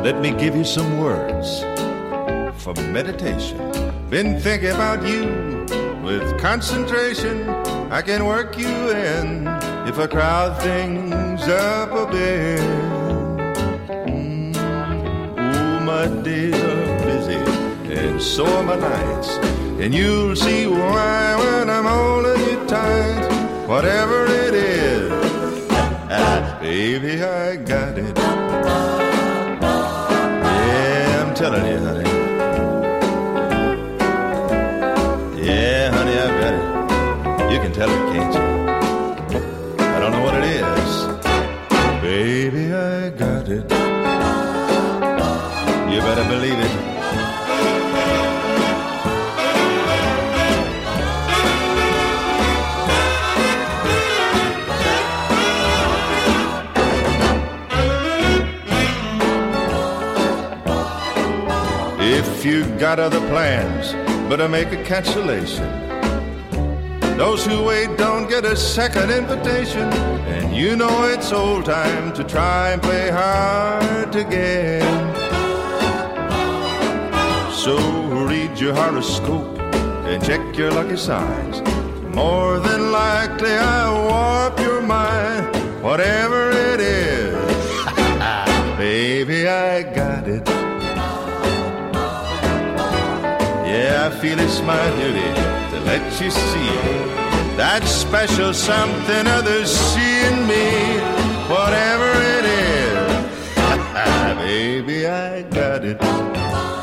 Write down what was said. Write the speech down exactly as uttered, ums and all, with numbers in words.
let me give you some words for meditation. Been thinking about you with concentration. I can work you in if I crowd things up a bit. Mm. Ooh, my days are busy and so are my nights, and you'll see why when I'm holding you tight. Whatever it is, baby, I got it. Yeah, I'm telling you, honey. Yeah, honey, I've got it. You can tell it, can't you? I don't know what it is. Baby, I got it. You better believe it. If you got other plans, better make a cancellation. Those who wait don't get a second invitation. And you know it's old time to try and play hard to get. So read your horoscope and check your lucky signs. More than likely I'll warp your mind. Whatever it is, baby, I got it. Yeah, I feel it's my duty to let you see that special something others see in me. Whatever it is, baby, I got it.